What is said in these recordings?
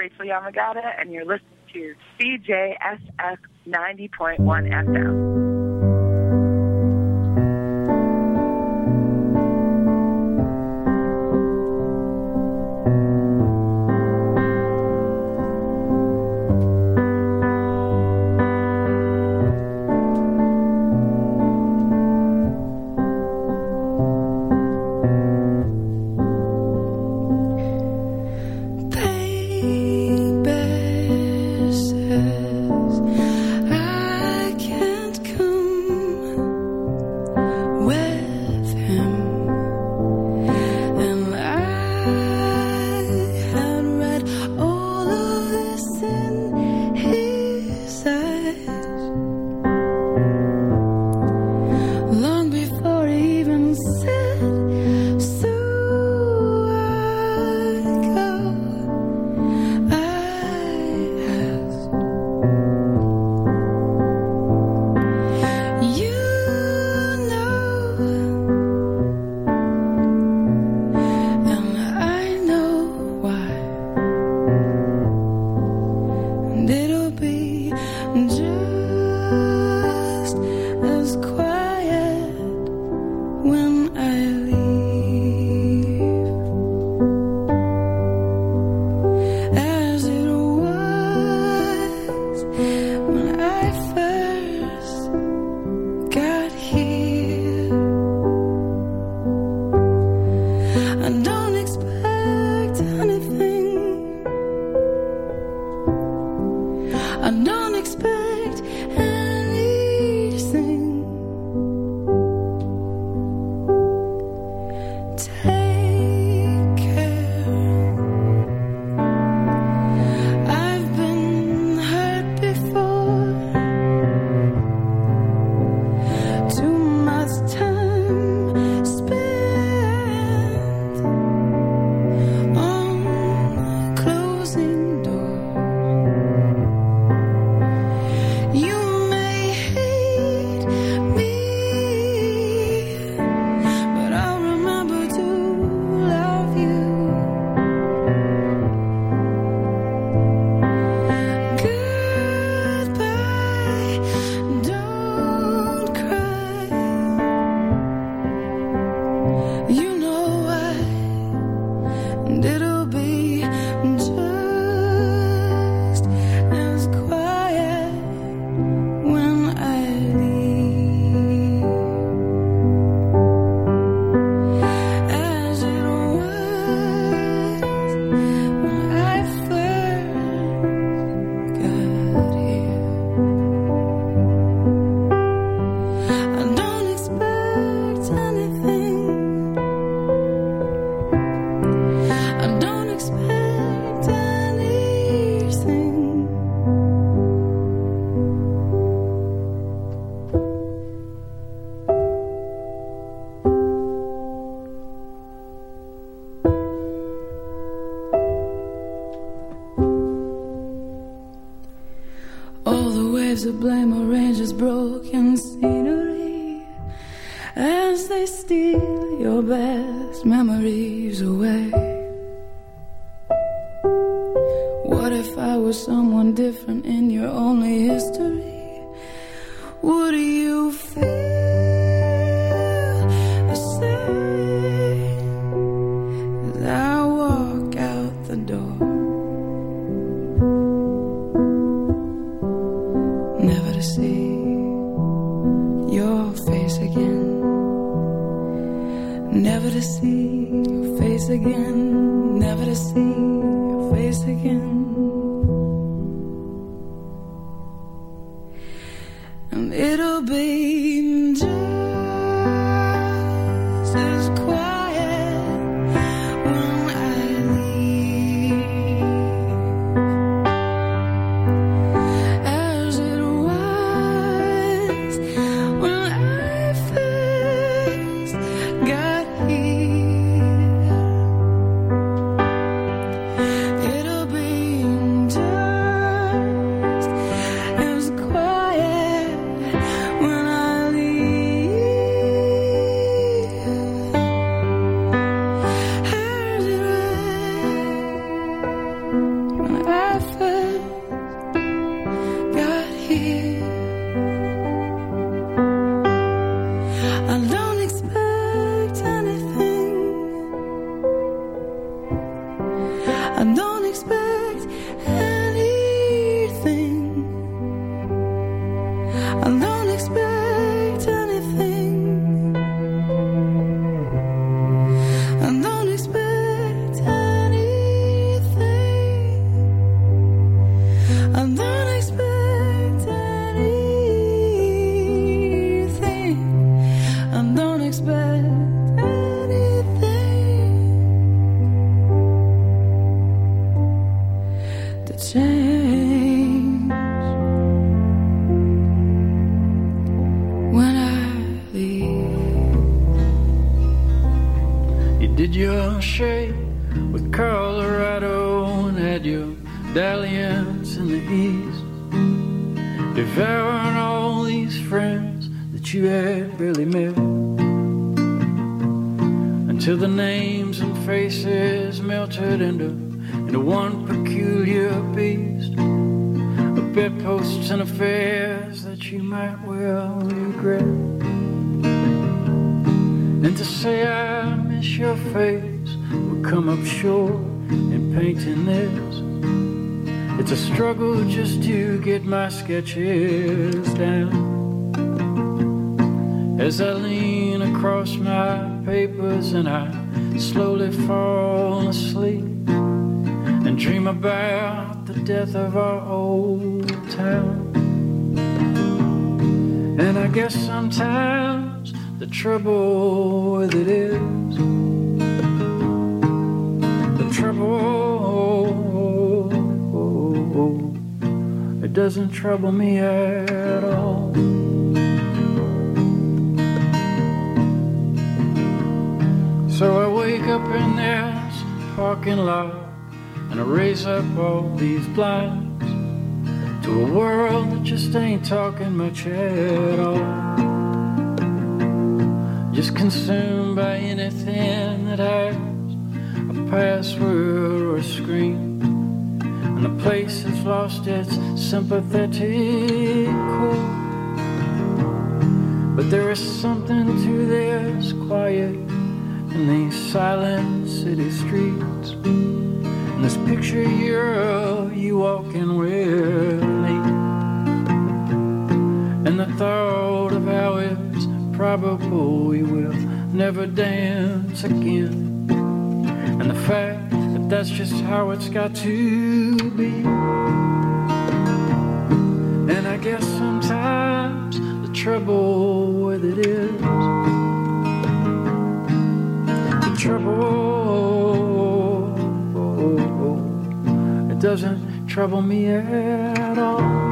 Rachel Yamagata, and you're listening to CJSF 90.1 FM. To blame arranges broken scenery as they steal your best memories away. What if I was someone different in your only history? Would you feel the same as I walk out the door? Never to see your face again. Never to see your face again. Never to see your face again. And it'll be just as quiet when I leave as it was when I first got here. It'll be just as quiet when I leave. here. I don't expect anything. I don't expect anything. I don't expect anything. I don't expect anything. I don't expect anything. I don't expect anything to change when I leave. You did your shade with Colorado and had your dalliance in the east, devouring all these friends that you had barely met, until the names and faces melted into one peculiar beast of bedposts and affairs that you might well regret. And to say I miss your face would come up short in painting this. It's a struggle just to get my sketches down. As I lean across my papers and I slowly fall asleep and dream about the death of our old town. And I guess sometimes the trouble with it is, the trouble, it doesn't trouble me at all. So I wake up in this parking lot and I raise up all these blinds to a world that just ain't talking much at all. Just consumed by anything that has a password or a screen, and the place has lost its sympathetic core. But there is something to this quiet in these silent city streets, and this picture here of you walking with me, and the thought of how it's probable we will never dance again, and the fact that that's just how it's got to be. And I guess sometimes the trouble with it is, the trouble, it doesn't trouble me at all.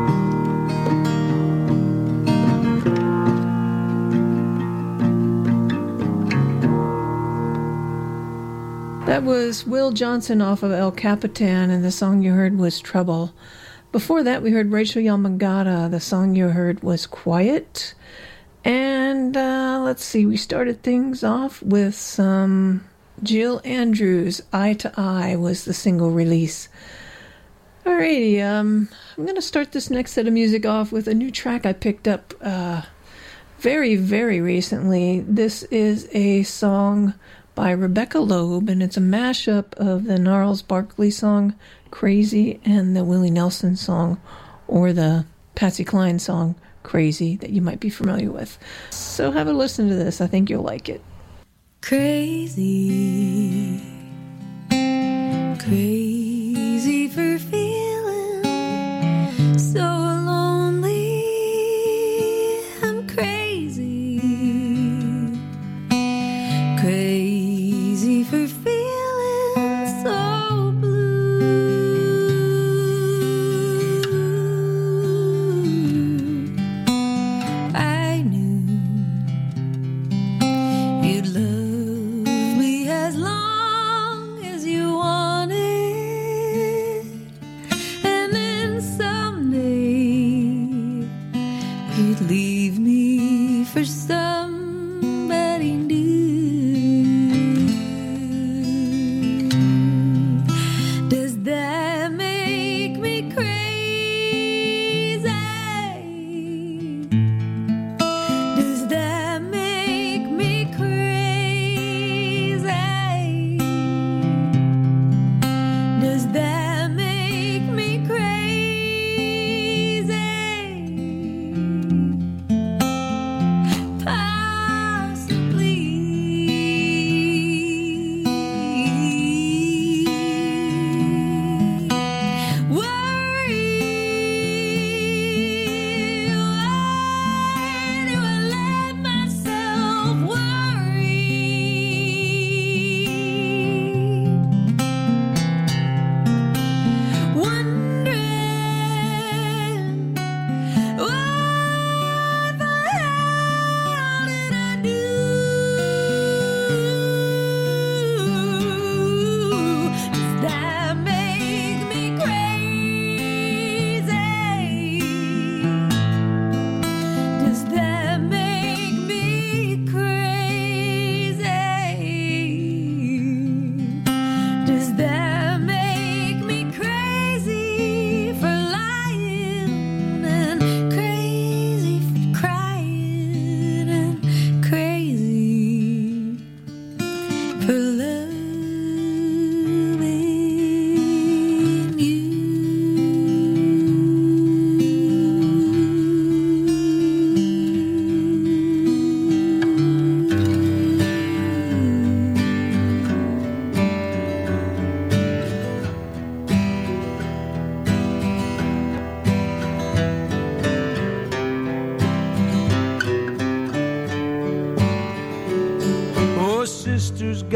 That was Will Johnson off of El Capitan, and the song you heard was Trouble. Before that, we heard Rachel Yamagata. The song you heard was Quiet. And let's see, we started things off with some Jill Andrews. Eye to Eye was the single release. Alrighty, I'm going to start this next set of music off with a new track I picked up very, very recently. This is a song by Rebecca Loeb, and it's a mashup of the Gnarls Barkley song Crazy and the Willie Nelson song, or the Patsy Cline song Crazy, that you might be familiar with. So have a listen to this. I think you'll like it. Crazy, crazy for feeling so lonely. I'm crazy, crazy for feeling so blue. I knew you'd love me as long as you wanted.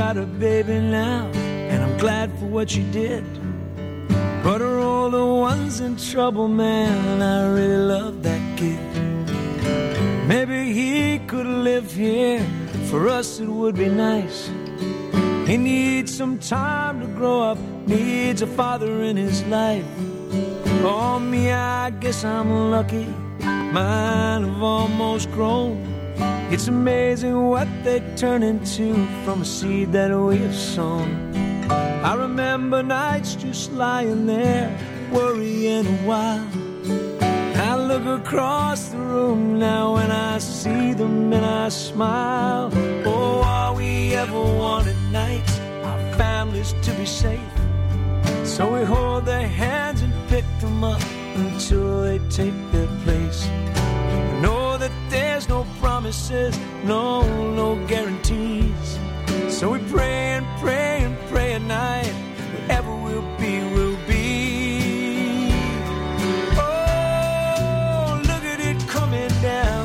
got a baby now, and I'm glad for what she did. But her older one's in trouble, man, I really love that kid. Maybe he could live here, for us it would be nice. He needs some time to grow up, needs a father in his life. Oh, me, I guess I'm lucky, mine have almost grown. It's amazing what they turn into from a seed that we have sown. I remember nights just lying there, worrying a while. I look across the room now and I see them and I smile. Oh, all we ever wanted nights, our families to be safe. So we hold their hands and pick them up until they take their place. Know that there's no promises, no guarantees. So we pray and pray and pray at night, wherever we'll be, we'll be. Oh, look at it coming down.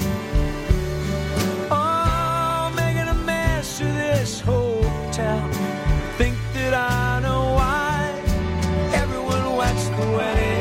Oh, making a mess of this whole town. Think that I know why everyone watched the wedding.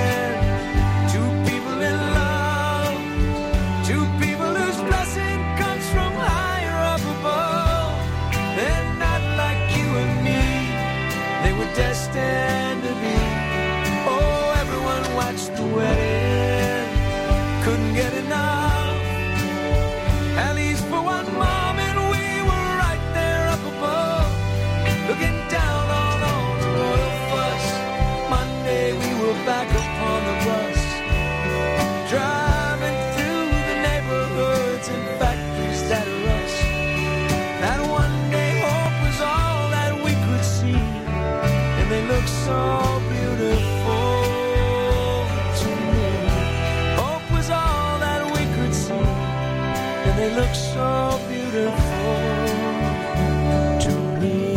Destined to be. Oh, everyone watched the wedding, couldn't get enough. At least for one moment we were right there up above, looking down on all the royal fuss. Monday we were back upon the bus, driving through the neighborhoods and factories that are us. That one day hope was all that we could see. They look so beautiful to me. Hope was all that we could see, and they look so beautiful to me.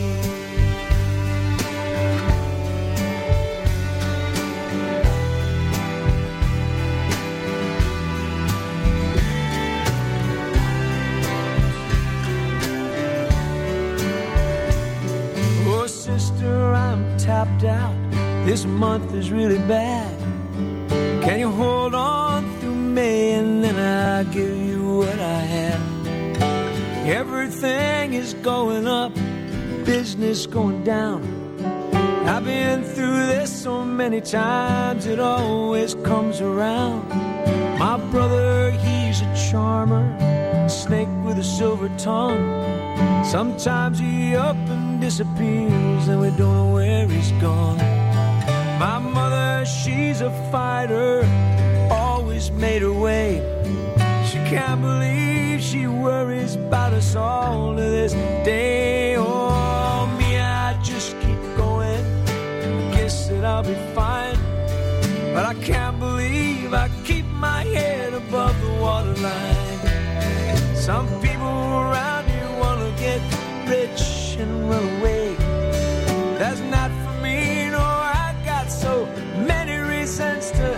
Oh, sister, I'm tapped out. This month is really bad. Can you hold on through May and then I'll give you what I have? Everything is going up, business going down. I've been through this so many times, it always comes around. My brother, he's a charmer, a snake with a silver tongue. Sometimes he up and disappears and we don't know where he's gone. My mother, she's a fighter, always made her way. She can't believe she worries about us all to this day. Oh, me, I just keep going, guess that I'll be fine. But I can't believe I keep my head above the waterline. Some people around here wanna get rich and run away. That's not for me, no, I got so many reasons to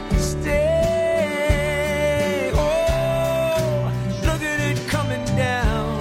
stay. Oh, look at it coming down.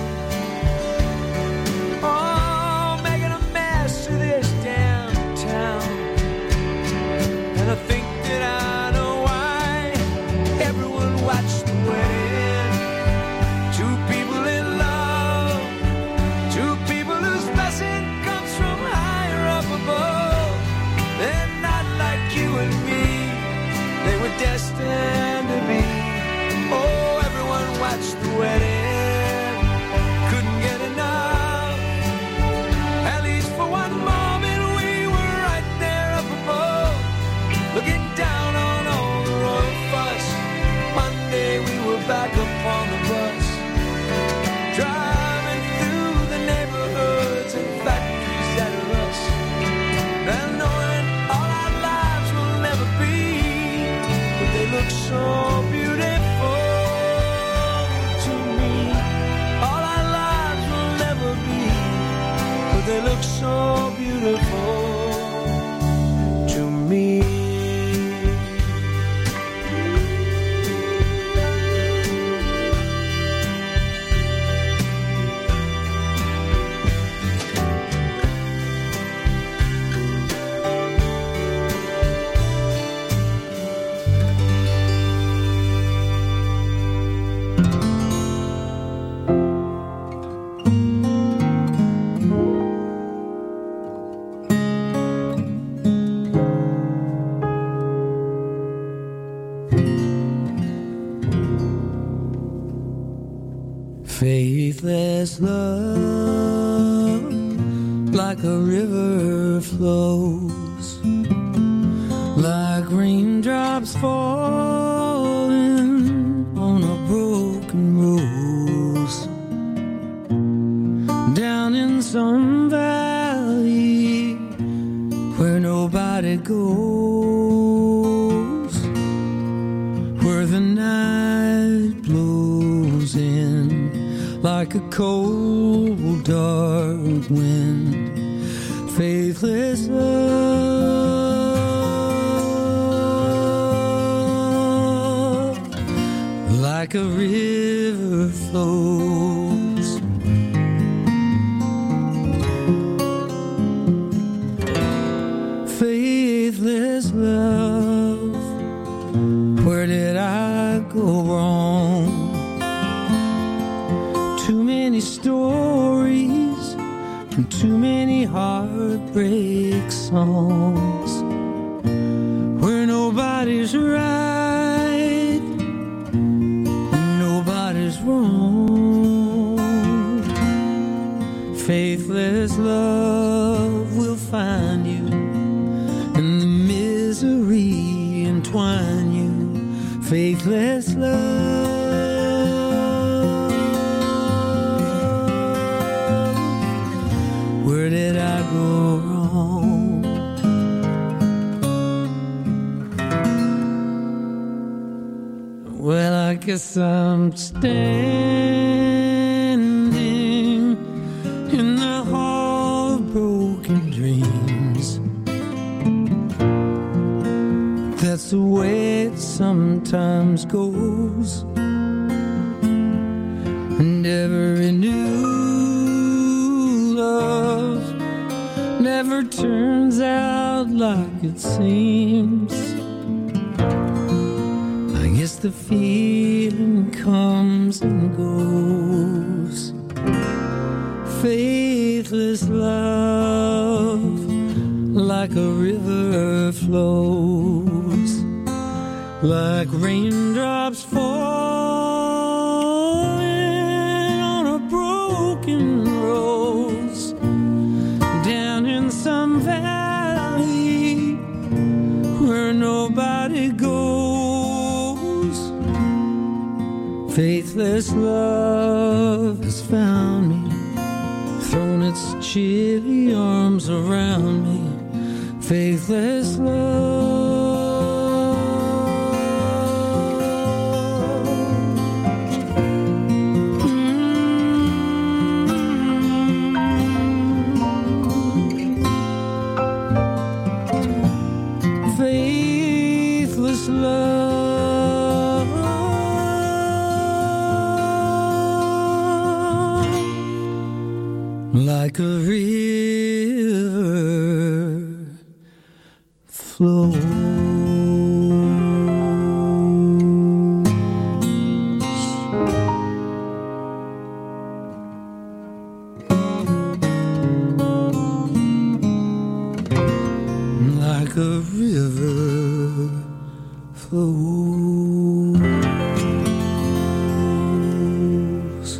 Oh, making a mess of this downtown. And I think that I know why everyone watched the wedding. Two people in love, two people whose blessing comes from higher up above. They're not like you and me, they were destined to be. Oh, everyone watched the wedding, couldn't get enough. At least for one moment we were right there up above, looking down on all the royal fuss. Monday we were back upon the bus, driving through the neighborhoods and factories that are us. And knowing all our lives will never be, but they look so beautiful to me. All our lives will never be, but they look so beautiful to me. Faithless love, like a river flows, like raindrops falling on a broken rose, down in some valley where nobody goes, where the night blows in like a cold, dark wind. Faithless love, like a river flows, faithless love, where did I go wrong? Too many stories and too many heartbreak songs, where nobody's right and nobody's wrong. Faithless love will find you, and the misery entwine you. Faithless love, where did I go wrong? Well, I guess I'm standing in the hall of broken dreams. That's the way it sometimes goes, and every new love never turns out like it seems. I guess the feeling comes and goes. Faithless love, like a river flows, like raindrops falling on a broken rose, down in some valley where nobody goes. Faithless love has found me, thrown its chilly arms around me. Faithless love, faithless love, like a river flows. Like a river flows.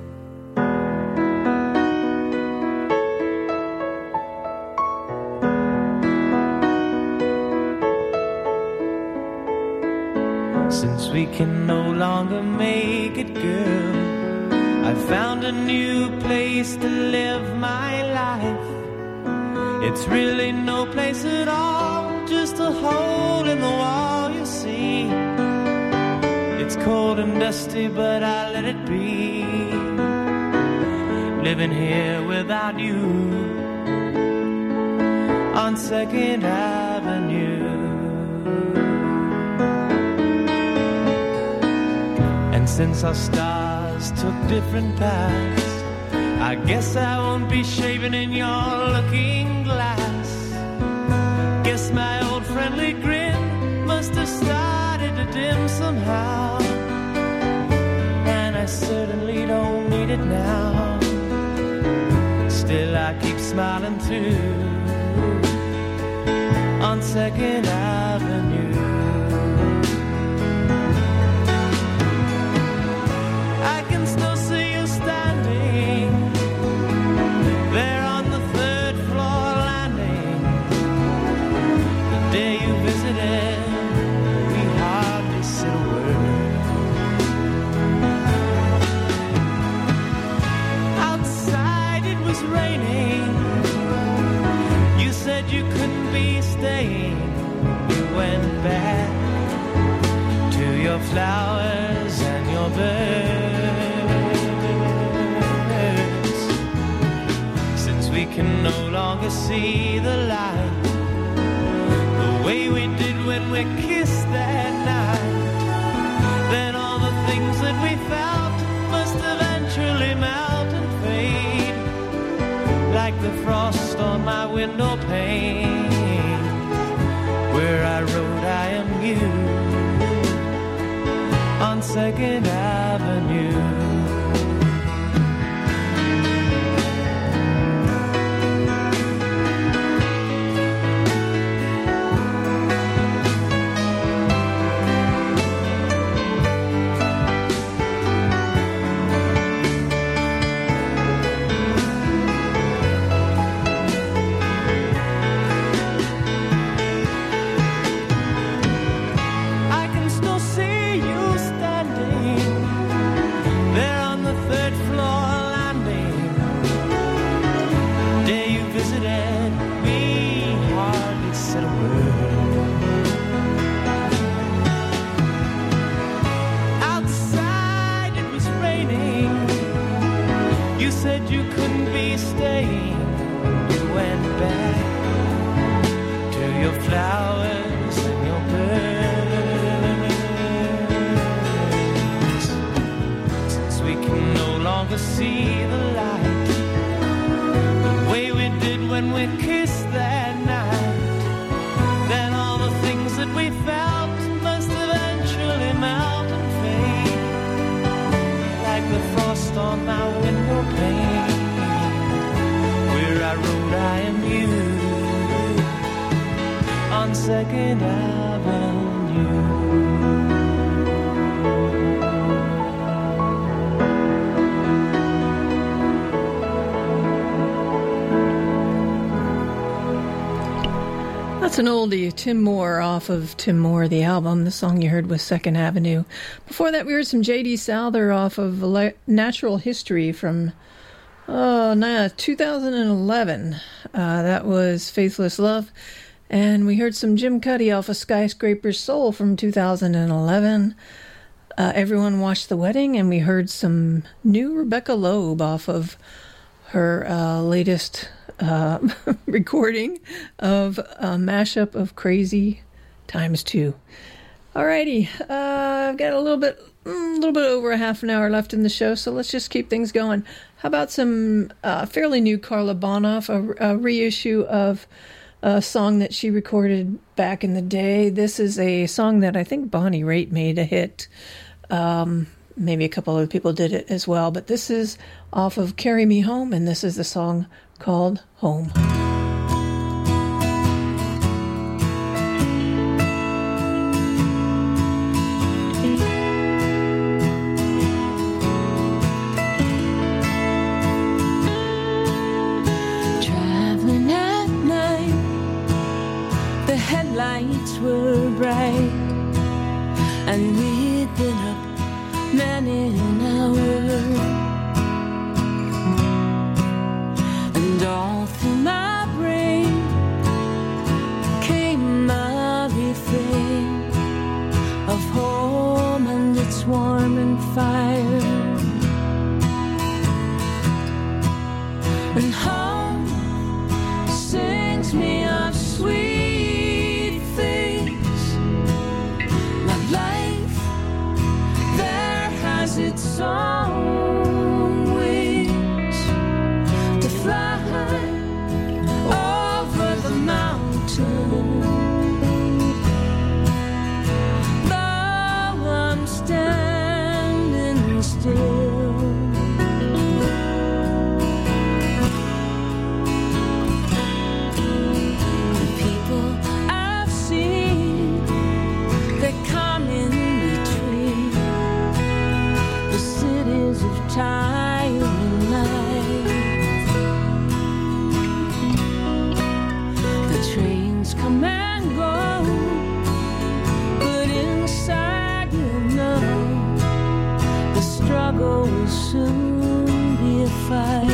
Since we can no longer make it, girl, I've found a new place to live my life. It's really no place at all, just a hole in the wall, you see. It's cold and dusty, but I let it be. Living here without you on 2nd Avenue. And since our stars took different paths, I guess I won't be shaving in your looking glass. Guess my old friendly grin must have started to dim somehow, and I certainly don't need it now. Still I keep smiling too on 2nd Avenue. I can still see you your flowers and your birds. Since we can no longer see the light the way we did when we kissed that night, then all the things that we felt must eventually melt and fade, like the frost on my window pane, where I wrote I am you on 2nd Avenue. That's an oldie, Tim Moore, off of Tim Moore, the album. The song you heard was 2nd Avenue. Before that, we heard some J.D. Souther off of Natural History from 2011. That was Faithless Love. And we heard some Jim Cuddy off of Skyscraper's Soul from 2011. Everyone Watched the Wedding. And we heard some new Rebecca Loeb off of her latest recording of a mashup of Crazy ×2. Alrighty, I've got a little bit over a half an hour left in the show, so let's just keep things going. How about some fairly new Carla Bonoff, a reissue of a song that she recorded back in the day. This is a song that I think Bonnie Raitt made a hit. Maybe a couple other people did it as well, but this is off of Carry Me Home, and this is the song called Home. Traveling at night, the headlights were bright, and we'd been up many an hour. And all through my brain came my refrain of home and its warm and fire. And home sings me of sweet things. My life there has its own wings to fly over the mountain. Though I'm standing still, the people I've seen, they come in between the cities of time and night. The trains come and go, but inside you know the struggle will soon be a fight.